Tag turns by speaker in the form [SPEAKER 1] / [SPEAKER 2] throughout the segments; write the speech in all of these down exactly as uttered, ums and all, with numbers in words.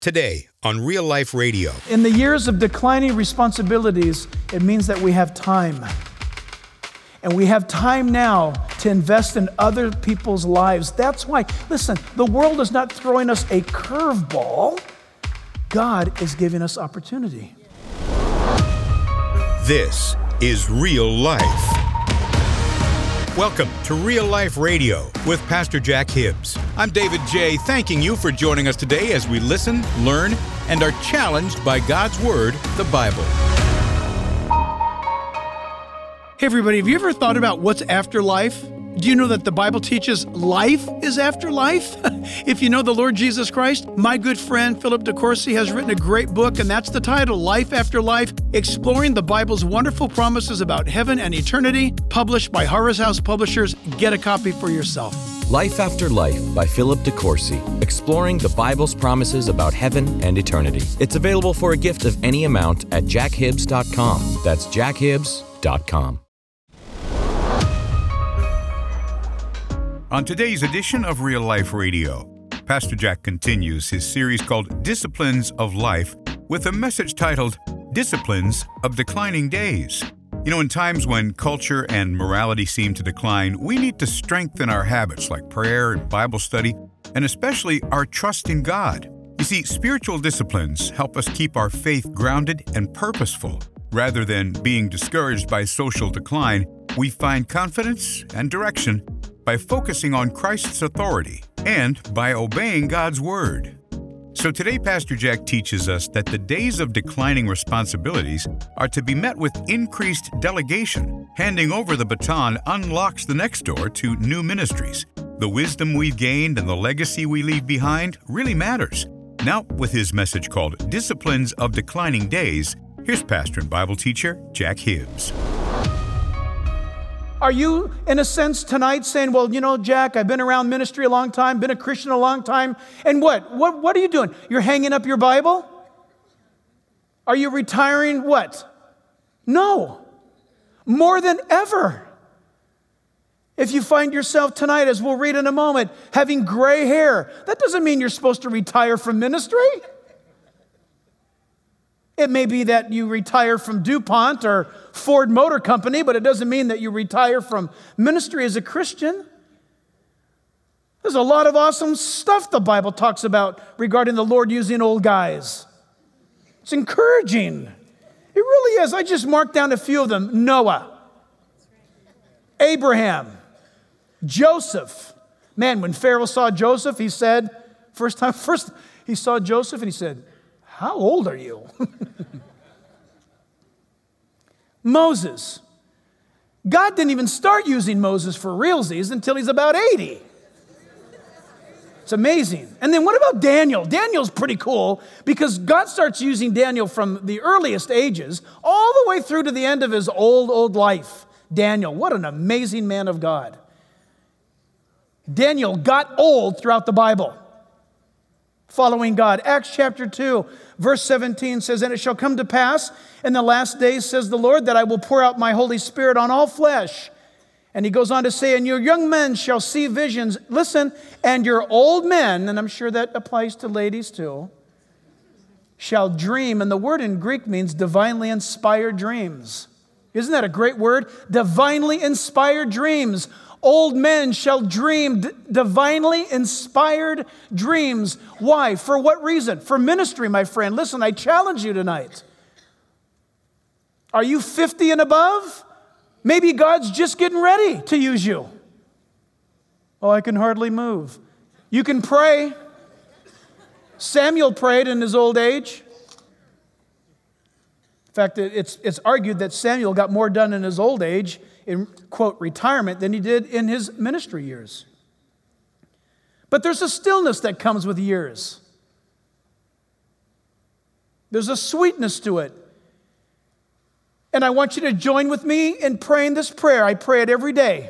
[SPEAKER 1] Today on Real Life Radio.
[SPEAKER 2] In the years of declining responsibilities, it means that we have time. And we have time now to invest in other people's lives. That's why, listen, the world is not throwing us a curveball. God is giving us opportunity.
[SPEAKER 1] This is Real Life. Welcome to Real Life Radio with Pastor Jack Hibbs. I'm David J., thanking you for joining us today as we listen, learn, and are challenged by God's Word, the Bible.
[SPEAKER 2] Hey everybody, have you ever thought about what's after life? Do you know that the Bible teaches life is after life? If you know the Lord Jesus Christ, my good friend Philip DeCourcy has written a great book, and that's the title, Life After Life, Exploring the Bible's Wonderful Promises About Heaven and Eternity, published by Harvest House Publishers. Get a copy for yourself.
[SPEAKER 3] Life After Life by Philip DeCourcy, exploring the Bible's promises about heaven and eternity. It's available for a gift of any amount at jack hibbs dot com. That's jack hibbs dot com.
[SPEAKER 1] On today's edition of Real Life Radio, Pastor Jack continues his series called Disciplines of Life with a message titled Disciplines of Declining Days. You know, in times when culture and morality seem to decline, we need to strengthen our habits like prayer and Bible study, and especially our trust in God. You see, spiritual disciplines help us keep our faith grounded and purposeful. Rather than being discouraged by social decline, we find confidence and direction by focusing on Christ's authority and by obeying God's Word. So today, Pastor Jack teaches us that the days of declining responsibilities are to be met with increased delegation. Handing over the baton unlocks the next door to new ministries. The wisdom we've gained and the legacy we leave behind really matters. Now, with his message called Disciplines of Declining Days, here's pastor and Bible teacher Jack Hibbs.
[SPEAKER 2] Are you, in a sense, tonight saying, well, you know, Jack, I've been around ministry a long time, been a Christian a long time, and what? What, what are you doing? You're hanging up your Bible? Are you retiring what? No. More than ever. If you find yourself tonight, as we'll read in a moment, having gray hair, that doesn't mean you're supposed to retire from ministry. It may be that you retire from DuPont or Ford Motor Company, but it doesn't mean that you retire from ministry as a Christian. There's a lot of awesome stuff the Bible talks about regarding the Lord using old guys. It's encouraging. It really is. I just marked down a few of them. Noah, Abraham, Joseph. Man, when Pharaoh saw Joseph, he said, first time, first he saw Joseph and he said, how old are you? Moses. God didn't even start using Moses for realsies until he's about eighty. It's amazing. And then what about Daniel? Daniel's pretty cool because God starts using Daniel from the earliest ages all the way through to the end of his old, old life. Daniel, what an amazing man of God. Daniel got old throughout the Bible, following God. Acts chapter two, verse seventeen says, and it shall come to pass in the last days, says the Lord, that I will pour out my Holy Spirit on all flesh. And he goes on to say, and your young men shall see visions. Listen, and your old men, and I'm sure that applies to ladies too, shall dream. And the word in Greek means divinely inspired dreams. Isn't that a great word? Divinely inspired dreams. Old men shall dream d- divinely inspired dreams. Why? For what reason? For ministry, my friend. Listen, I challenge you tonight. Are you fifty and above? Maybe God's just getting ready to use you. Oh, I can hardly move. You can pray. Samuel prayed in his old age. In fact, it's, it's argued that Samuel got more done in his old age in, quote, retirement than he did in his ministry years. But there's a stillness that comes with years. There's a sweetness to it. And I want you to join with me in praying this prayer. I pray it every day.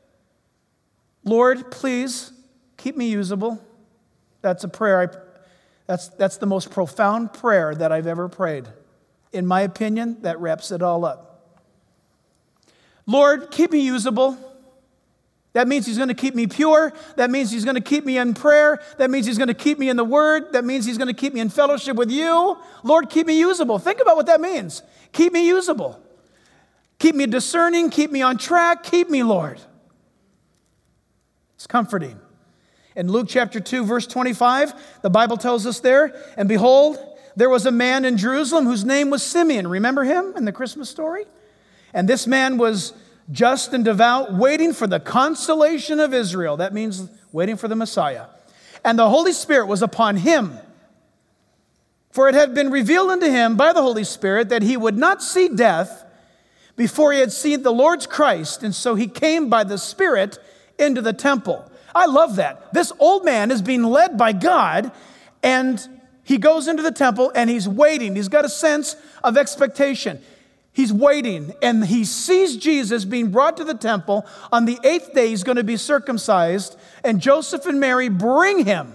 [SPEAKER 2] Lord, please keep me usable. That's a prayer. I, that's, that's the most profound prayer that I've ever prayed. In my opinion, that wraps it all up. Lord, keep me usable. That means he's going to keep me pure. That means he's going to keep me in prayer. That means he's going to keep me in the Word. That means he's going to keep me in fellowship with you. Lord, keep me usable. Think about what that means. Keep me usable. Keep me discerning. Keep me on track. Keep me, Lord. It's comforting. In Luke chapter two, verse twenty-five, the Bible tells us there, and behold, there was a man in Jerusalem whose name was Simeon. Remember him in the Christmas story? And this man was just and devout, waiting for the consolation of Israel. That means waiting for the Messiah. And the Holy Spirit was upon him. For it had been revealed unto him by the Holy Spirit that he would not see death before he had seen the Lord's Christ. And so he came by the Spirit into the temple. I love that. This old man is being led by God, and he goes into the temple and he's waiting. He's got a sense of expectation. He's waiting, and he sees Jesus being brought to the temple. On the eighth day, he's going to be circumcised, and Joseph and Mary bring him.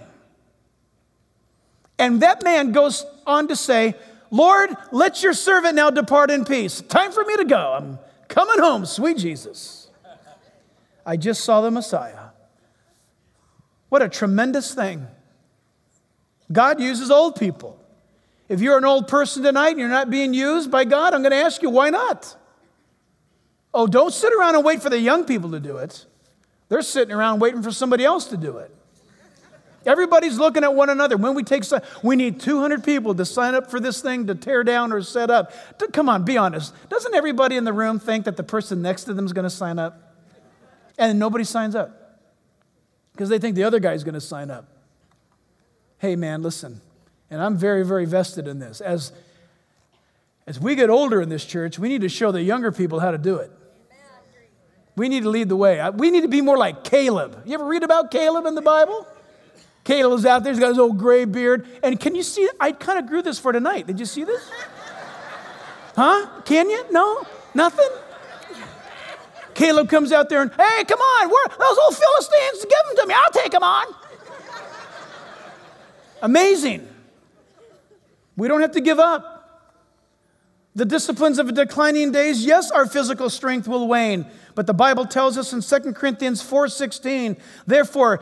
[SPEAKER 2] And that man goes on to say, Lord, let your servant now depart in peace. Time for me to go. I'm coming home, sweet Jesus. I just saw the Messiah. What a tremendous thing. God uses old people. If you're an old person tonight and you're not being used by God, I'm going to ask you, why not? Oh, don't sit around and wait for the young people to do it. They're sitting around waiting for somebody else to do it. Everybody's looking at one another. When we take, we need two hundred people to sign up for this thing to tear down or set up. Come on, be honest. Doesn't everybody in the room think that the person next to them is going to sign up? And nobody signs up because they think the other guy's going to sign up. Hey, man, listen. And I'm very, very vested in this. As, as we get older in this church, we need to show the younger people how to do it. We need to lead the way. We need to be more like Caleb. You ever read about Caleb in the Bible? Caleb was out there. He's got his old gray beard. And can you see? I kind of grew this for tonight. Did you see this? Huh? Can you? No? Nothing? Caleb comes out there and, hey, come on. Where, those old Philistines, give them to me. I'll take them on. Amazing. We don't have to give up. The disciplines of declining days, yes, our physical strength will wane. But the Bible tells us in Second Corinthians four sixteen, therefore,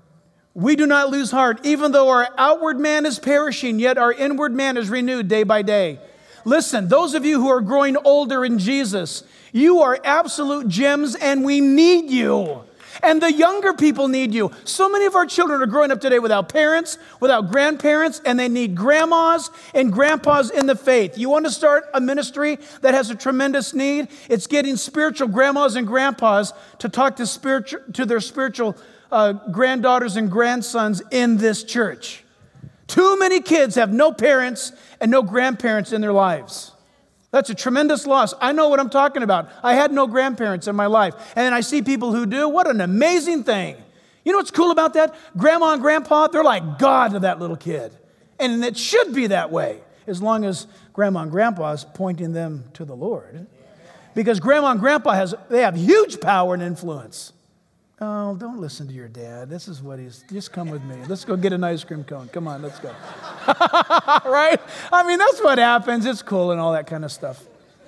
[SPEAKER 2] we do not lose heart. Even though our outward man is perishing, yet our inward man is renewed day by day. Listen, those of you who are growing older in Jesus, you are absolute gems and we need you. And the younger people need you. So many of our children are growing up today without parents, without grandparents, and they need grandmas and grandpas in the faith. You want to start a ministry that has a tremendous need? It's getting spiritual grandmas and grandpas to talk to spiritual to their spiritual uh, granddaughters and grandsons in this church. Too many kids have no parents and no grandparents in their lives. That's a tremendous loss. I know what I'm talking about. I had no grandparents in my life. And then I see people who do. What an amazing thing. You know what's cool about that? Grandma and grandpa, they're like God to that little kid. And it should be that way, as long as grandma and grandpa is pointing them to the Lord. Because grandma and grandpa, has they have huge power and influence. Oh, don't listen to your dad. This is what he's, just come with me. Let's go get an ice cream cone. Come on, let's go. Right? I mean, that's what happens. It's cool and all that kind of stuff.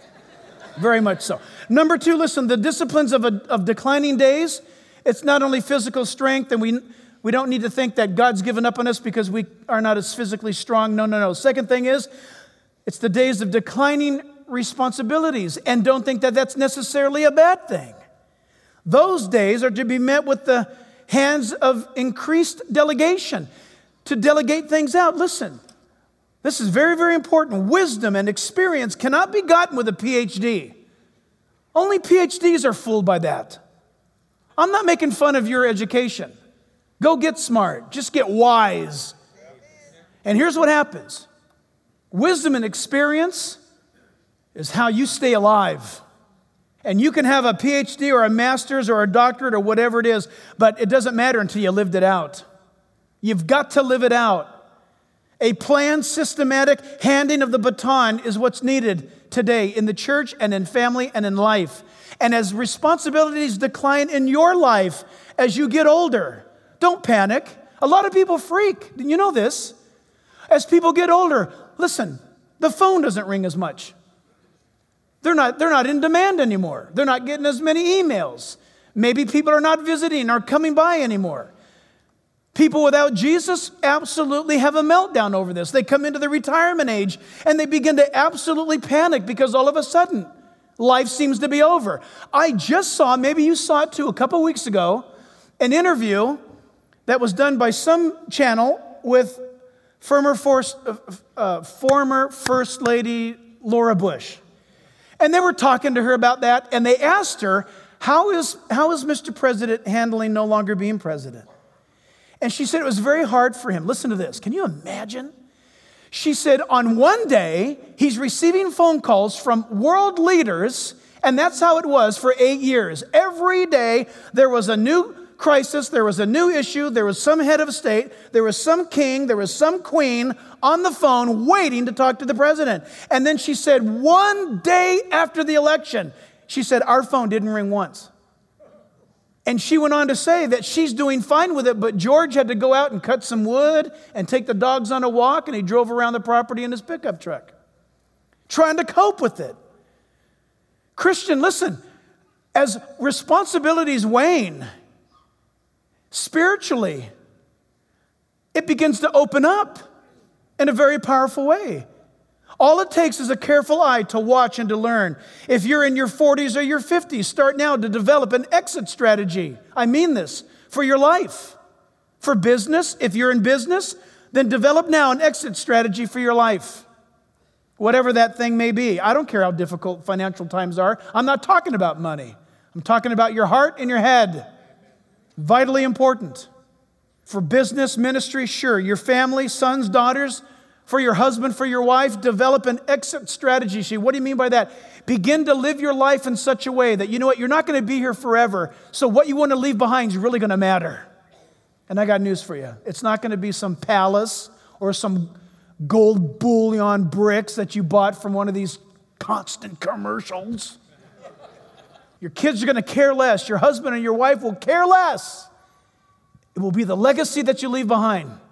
[SPEAKER 2] Very much so. Number two, listen, the disciplines of, a, of declining days, it's not only physical strength, and we, we don't need to think that God's given up on us because we are not as physically strong. No, no, no. Second thing is, it's the days of declining responsibilities, and don't think that that's necessarily a bad thing. Those days are to be met with the hands of increased delegation, to delegate things out. Listen, this is very, very important. Wisdom and experience cannot be gotten with a P H D. Only P H Ds are fooled by that. I'm not making fun of your education. Go get smart. Just get wise. And here's what happens. Wisdom and experience is how you stay alive. And you can have a P H D or a master's or a doctorate or whatever it is, but it doesn't matter until you lived it out. You've got to live it out. A planned, systematic handing of the baton is what's needed today in the church and in family and in life. And as responsibilities decline in your life as you get older, don't panic. A lot of people freak. You know this. As people get older, listen, the phone doesn't ring as much. They're not, they're not in demand anymore. They're not getting as many emails. Maybe people are not visiting or coming by anymore. People without Jesus absolutely have a meltdown over this. They come into the retirement age and they begin to absolutely panic because all of a sudden, life seems to be over. I just saw, maybe you saw it too, a couple weeks ago, an interview that was done by some channel with former First, uh, uh, former First Lady Laura Bush. And they were talking to her about that, and they asked her, how is, how is Mister President handling no longer being president? And she said it was very hard for him. Listen to this. Can you imagine? She said on one day, he's receiving phone calls from world leaders, and that's how it was for eight years. Every day, there was a new crisis, there was a new issue, there was some head of state, there was some king, there was some queen on the phone waiting to talk to the president. And then she said, one day after the election, she said, our phone didn't ring once. And she went on to say that she's doing fine with it, but George had to go out and cut some wood and take the dogs on a walk, and he drove around the property in his pickup truck, trying to cope with it. Christian, listen, as responsibilities wane, spiritually, it begins to open up in a very powerful way. All it takes is a careful eye to watch and to learn. If you're in your forties or your fifties, start now to develop an exit strategy. I mean this, for your life. For business, if you're in business, then develop now an exit strategy for your life. Whatever that thing may be. I don't care how difficult financial times are. I'm not talking about money. I'm talking about your heart and your head. Vitally important. For business, ministry, sure. Your family, sons, daughters, for your husband, for your wife, develop an exit strategy sheet. What do you mean by that? Begin to live your life in such a way that, you know what, you're not going to be here forever. So what you want to leave behind is really going to matter. And I got news for you. It's not going to be some palace or some gold bullion bricks that you bought from one of these constant commercials. Your kids are going to care less. Your husband and your wife will care less. It will be the legacy that you leave behind. Amen.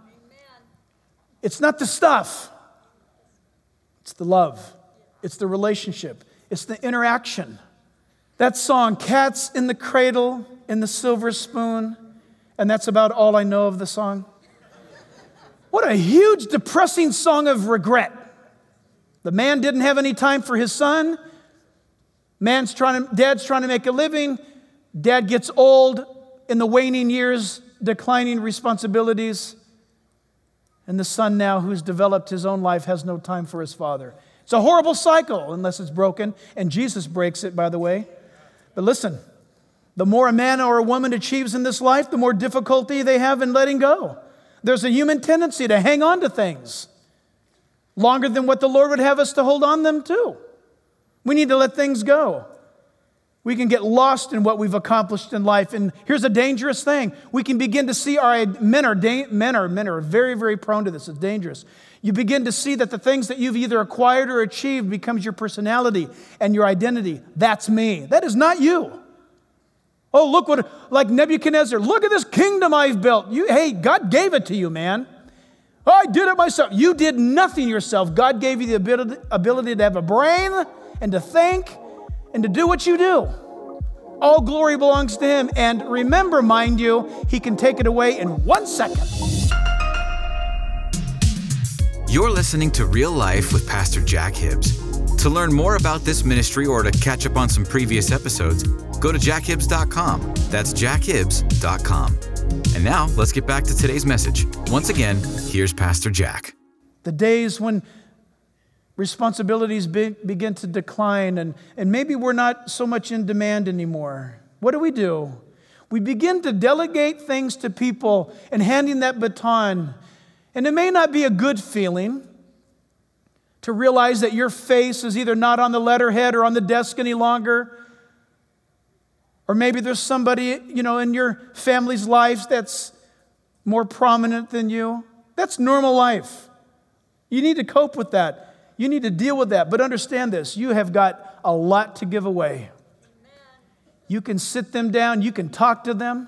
[SPEAKER 2] It's not the stuff. It's the love. It's the relationship. It's the interaction. That song, Cats in the Cradle in the Silver Spoon, and that's about all I know of the song. What a huge, depressing song of regret. The man didn't have any time for his son. Man's trying to, dad's trying to make a living. Dad gets old in the waning years, declining responsibilities. And the son now, who's developed his own life, has no time for his father. It's a horrible cycle unless it's broken. And Jesus breaks it, by the way. But listen, the more a man or a woman achieves in this life, the more difficulty they have in letting go. There's a human tendency to hang on to things longer than what the Lord would have us to hold on them to. We need to let things go. We can get lost in what we've accomplished in life. And here's a dangerous thing. We can begin to see our men are men are men are very, very prone to this. It's dangerous. You begin to see that the things that you've either acquired or achieved becomes your personality and your identity. That's me. That is not you. Oh, look what, like Nebuchadnezzar, look at this kingdom I've built. You, hey, God gave it to you, man. Oh, I did it myself. You did nothing yourself. God gave you the ability, ability to have a brain and to think and to do what you do. All glory belongs to Him. And remember, mind you, He can take it away in one second.
[SPEAKER 4] You're listening to Real Life with Pastor Jack Hibbs. To learn more about this ministry or to catch up on some previous episodes, go to jack hibbs dot com. That's jack hibbs dot com. And now, let's get back to today's message. Once again, here's Pastor Jack.
[SPEAKER 2] The days when responsibilities be, begin to decline and, and maybe we're not so much in demand anymore. What do we do? We begin to delegate things to people and handing that baton. And it may not be a good feeling to realize that your face is either not on the letterhead or on the desk any longer. Or maybe there's somebody, you know, in your family's life that's more prominent than you. That's normal life. You need to cope with that. You need to deal with that. But understand this, you have got a lot to give away. You can sit them down, you can talk to them.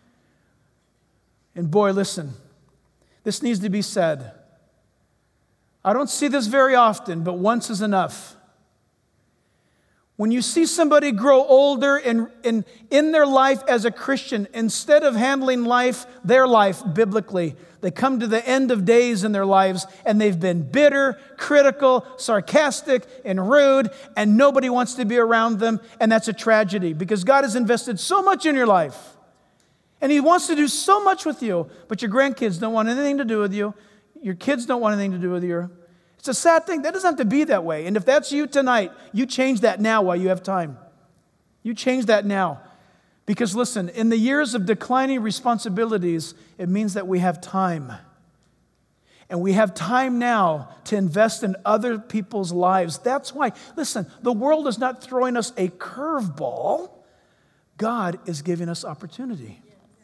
[SPEAKER 2] And boy, listen, this needs to be said. I don't see this very often, but once is enough. When you see somebody grow older and in, in their life as a Christian, instead of handling life, their life biblically, they come to the end of days in their lives and they've been bitter, critical, sarcastic, and rude, and nobody wants to be around them, and that's a tragedy because God has invested so much in your life. And He wants to do so much with you, but your grandkids don't want anything to do with you. Your kids don't want anything to do with you. It's a sad thing. That doesn't have to be that way. And if that's you tonight, you change that now while you have time. You change that now. Because listen, in the years of declining responsibilities, it means that we have time. And we have time now to invest in other people's lives. That's why, listen, the world is not throwing us a curveball. God is giving us opportunity.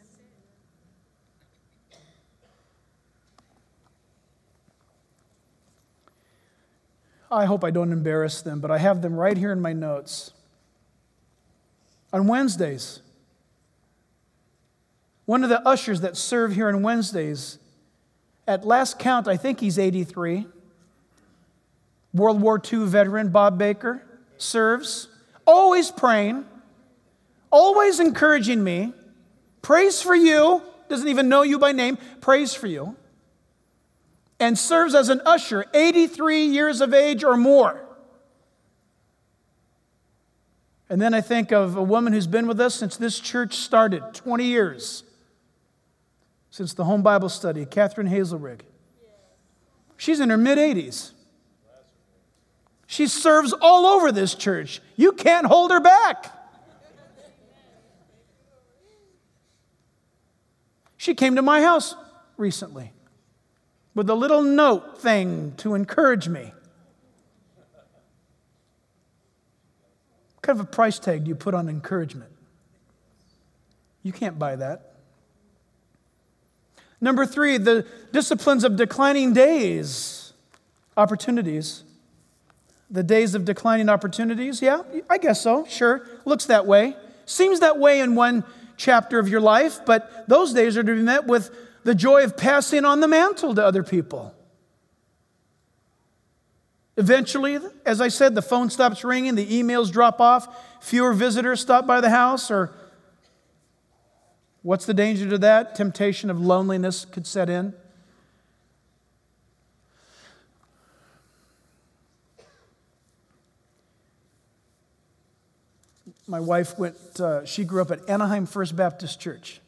[SPEAKER 2] I hope I don't embarrass them, but I have them right here in my notes. On Wednesdays, one of the ushers that serve here on Wednesdays, at last count, I think he's eighty-three. World War Two veteran Bob Baker serves, always praying, always encouraging me, prays for you, doesn't even know you by name, prays for you, and serves as an usher, eighty-three years of age or more. And then I think of a woman who's been with us since this church started, twenty years, since the home Bible study, Catherine Hazelrig. She's in her mid-eighties. She serves all over this church. You can't hold her back. She came to my house recently with a little note thing to encourage me. What kind of a price tag do you put on encouragement? You can't buy that. Number three, the disciplines of declining days, opportunities. The days of declining opportunities, yeah, I guess so, sure. Looks that way. Seems that way in one chapter of your life, but those days are to be met with the joy of passing on the mantle to other people. Eventually, as I said, the phone stops ringing, the emails drop off, fewer visitors stop by the house, or what's the danger to that? Temptation of loneliness could set in. My wife went, uh, she grew up at Anaheim First Baptist Church.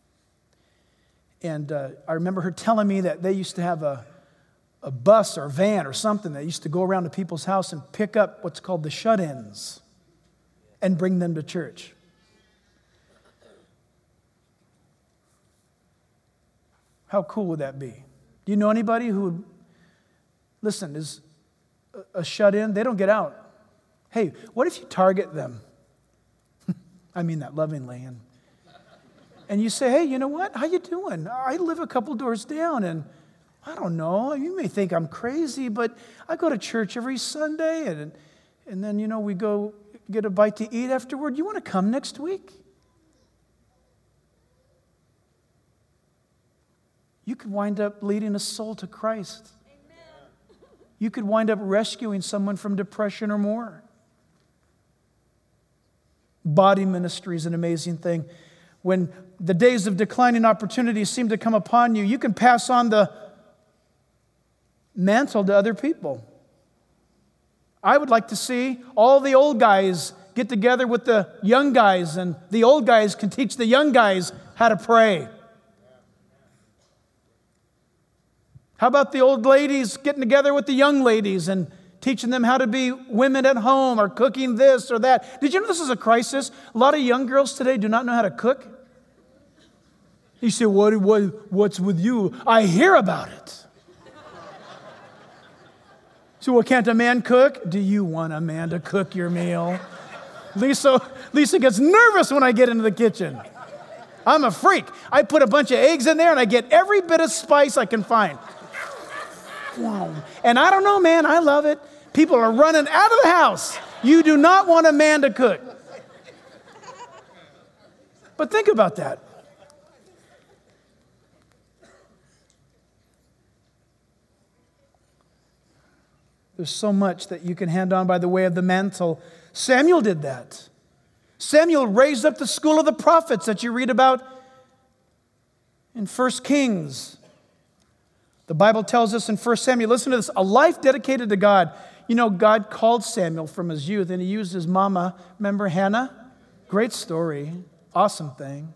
[SPEAKER 2] And uh, I remember her telling me that they used to have a, a bus or van or something that used to go around to people's house and pick up what's called the shut-ins and bring them to church. How cool would that be? Do you know anybody who would, listen, is a shut-in? They don't get out. Hey, what if you target them? I mean that lovingly. And, and you say, hey, you know what? How you doing? I live a couple doors down, and I don't know. You may think I'm crazy, but I go to church every Sunday, and, and then, you know, we go get a bite to eat afterward. You want to come next week? You could wind up leading a soul to Christ. Amen. You could wind up rescuing someone from depression or more. Body ministry is an amazing thing. When the days of declining opportunities seem to come upon you, you can pass on the mantle to other people. I would like to see all the old guys get together with the young guys, and the old guys can teach the young guys how to pray. How about the old ladies getting together with the young ladies and teaching them how to be women at home or cooking this or that? Did you know this is a crisis? A lot of young girls today do not know how to cook. You say, what, what, what's with you? I hear about it. So, well, can't a man cook? Do you want a man to cook your meal? Lisa, Lisa gets nervous when I get into the kitchen. I'm a freak. I put a bunch of eggs in there and I get every bit of spice I can find. And I don't know, man, I love it. People are running out of the house. You do not want a man to cook. But think about that. There's so much that you can hand on by the way of the mantle. Samuel did that. Samuel raised up the school of the prophets that you read about in First Kings. The Bible tells us in First Samuel, listen to this, a life dedicated to God. You know, God called Samuel from his youth, and he used his mama. Remember Hannah? Great story. Awesome thing.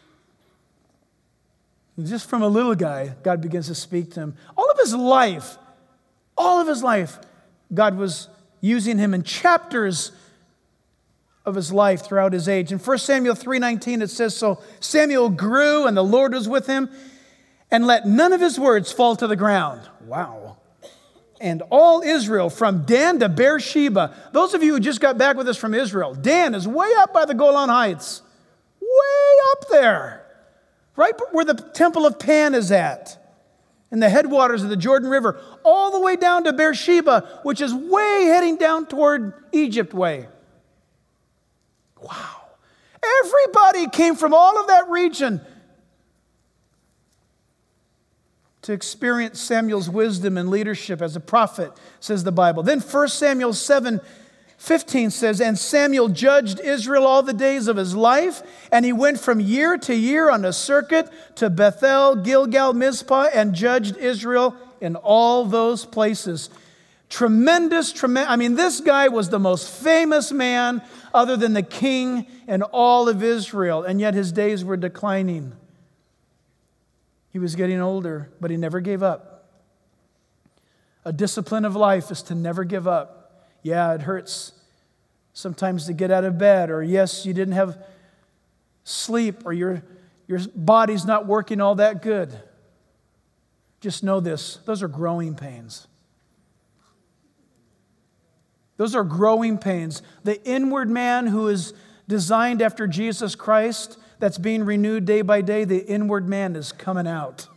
[SPEAKER 2] Just from a little guy, God begins to speak to him. All of his life, all of his life, God was using him in chapters of his life throughout his age. In First Samuel three nineteen, it says, so Samuel grew, and the Lord was with him, and let none of his words fall to the ground. Wow. And all Israel, from Dan to Beersheba. Those of you who just got back with us from Israel, Dan is way up by the Golan Heights. Way up there. Right where the temple of Pan is at. In the headwaters of the Jordan River. All the way down to Beersheba, which is way heading down toward Egypt way. Wow. Everybody came from all of that region to experience Samuel's wisdom and leadership as a prophet, says the Bible. Then First Samuel seven fifteen says, and Samuel judged Israel all the days of his life, and he went from year to year on a circuit to Bethel, Gilgal, Mizpah, and judged Israel in all those places. Tremendous, tremendous. I mean, this guy was the most famous man other than the king in all of Israel, and yet his days were declining. He was getting older, but he never gave up. A discipline of life is to never give up. Yeah, it hurts sometimes to get out of bed, or yes, you didn't have sleep, or your, your body's not working all that good. Just know this, those are growing pains. Those are growing pains. The inward man who is designed after Jesus Christ, that's being renewed day by day, the inward man is coming out.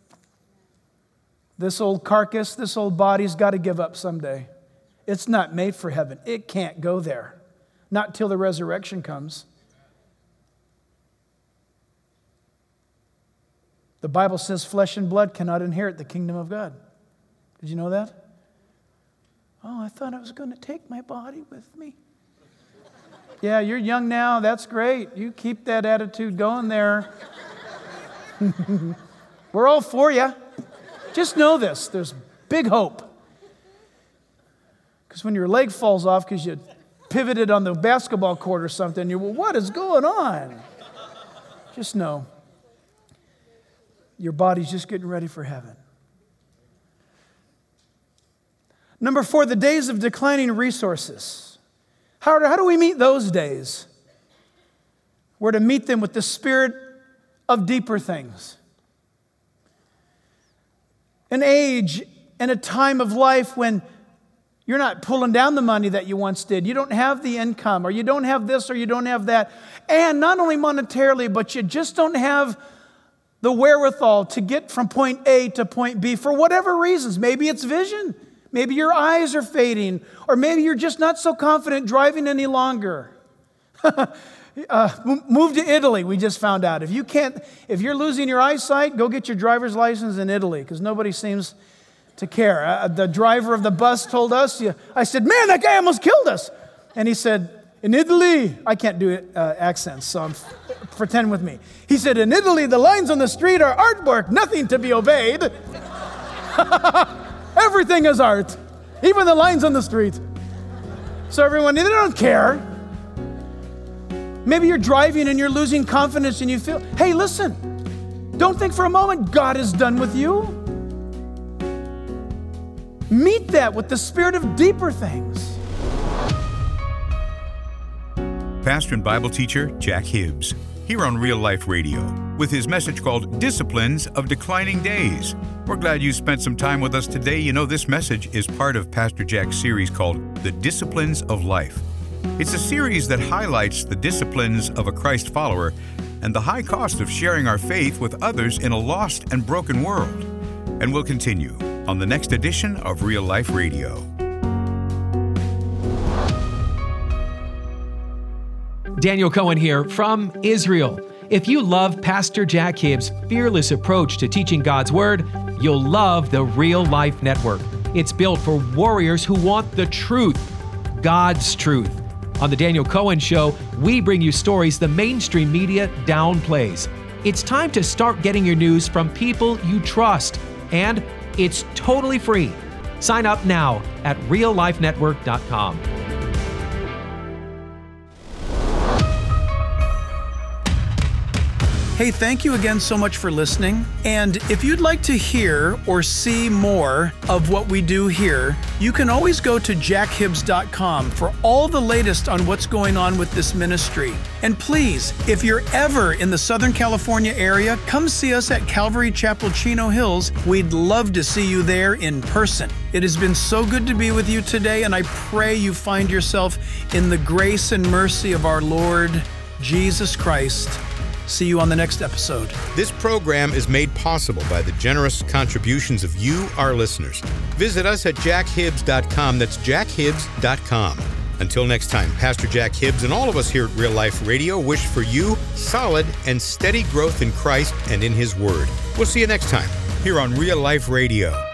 [SPEAKER 2] This old carcass, this old body's got to give up someday. It's not made for heaven. It can't go there. Not till the resurrection comes. The Bible says flesh and blood cannot inherit the kingdom of God. Did you know that? Oh, I thought I was going to take my body with me. Yeah, you're young now. That's great. You keep that attitude going there. We're all for you. Just know this. There's big hope. Because when your leg falls off because you pivoted on the basketball court or something, you're, well, what is going on? Just know your body's just getting ready for heaven. Number four, the days of declining resources. How, how do we meet those days? We're to meet them with the spirit of deeper things. An age and a time of life when you're not pulling down the money that you once did. You don't have the income, or you don't have this, or you don't have that. And not only monetarily, but you just don't have the wherewithal to get from point A to point B for whatever reasons. Maybe it's vision. Maybe your eyes are fading, or maybe you're just not so confident driving any longer. uh, move to Italy, we just found out. If you can't, if you're losing your eyesight, go get your driver's license in Italy, because nobody seems to care. Uh, the driver of the bus told us, I said, man, that guy almost killed us. And he said, in Italy, I can't do it, uh, accents, so I'm, pretend with me. He said, in Italy, the lines on the street are artwork, nothing to be obeyed. Everything is art, even the lines on the street. So everyone, they don't care. Maybe you're driving and you're losing confidence and you feel, hey, listen, don't think for a moment God is done with you. Meet that with the spirit of deeper things.
[SPEAKER 1] Pastor and Bible teacher Jack Hibbs, here on Real Life Radio, with his message called Disciplines of Declining Days. We're glad you spent some time with us today. You know, this message is part of Pastor Jack's series called The Disciplines of Life. It's a series that highlights the disciplines of a Christ follower and the high cost of sharing our faith with others in a lost and broken world. And we'll continue on the next edition of Real Life Radio.
[SPEAKER 5] Daniel Cohen here from Israel. If you love Pastor Jack Hibbs' fearless approach to teaching God's Word, you'll love the Real Life Network. It's built for warriors who want the truth, God's truth. On The Daniel Cohen Show, we bring you stories the mainstream media downplays. It's time to start getting your news from people you trust, and it's totally free. Sign up now at real life network dot com.
[SPEAKER 2] Hey, thank you again so much for listening. And if you'd like to hear or see more of what we do here, you can always go to jack hibbs dot com for all the latest on what's going on with this ministry. And please, if you're ever in the Southern California area, come see us at Calvary Chapel, Chino Hills. We'd love to see you there in person. It has been so good to be with you today, and I pray you find yourself in the grace and mercy of our Lord Jesus Christ. See you on the next episode.
[SPEAKER 1] This program is made possible by the generous contributions of you, our listeners. Visit us at jack hibbs dot com. That's jack hibbs dot com. Until next time, Pastor Jack Hibbs and all of us here at Real Life Radio wish for you solid and steady growth in Christ and in His Word. We'll see you next time here on Real Life Radio.